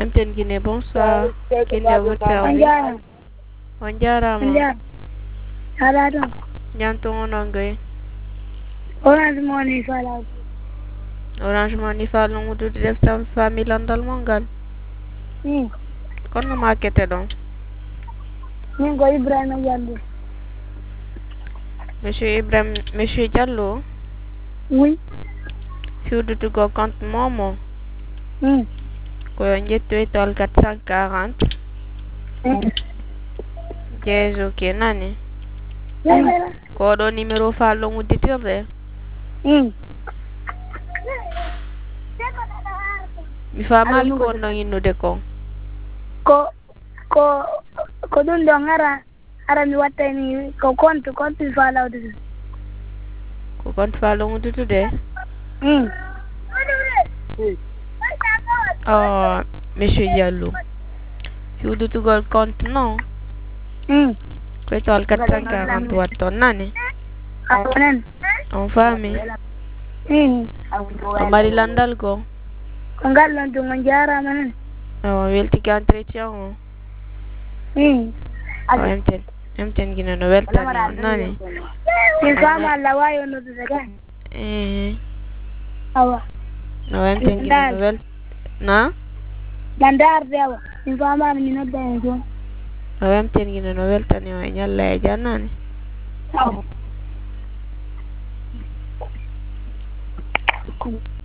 Amten Guinée, bonsoir. Kinde à votre service. On jarama. Ala ɗon Ñanto onon gay. Orange Money fala Orange Money falno wudude deftam famille landal mon ngal. Kono makete ɗon. min ko Ibrahima Diallo. Monsieur Diallo. Oui. Fiwdutugo compte momo. Ko jetto étoile 440. Jeeso ke nani. Ko ɗo numéro fallo wudditirde. Mi famali ko wonno innude ko. ko ɗum ɗon ara mi wattani ko compte falawde. Ko compte fallo wuddutude. Oh, Monsieur Diallo. Fiwdutugol compte non. Ko étoile 440 watton nani. On fami. On mari landal go. Ko ngal ɗon ɗum on jarama nan. Weltiki entretien o. Emten Guinée no weltani on nani. Mi fama Allah wawi noddude kan. Awa. No emten Guinée no wel. Na? Dandarde awa. Mi fama mi nodda en jon. No emten Guinée no weltani o e ñalla e jannani. Awa.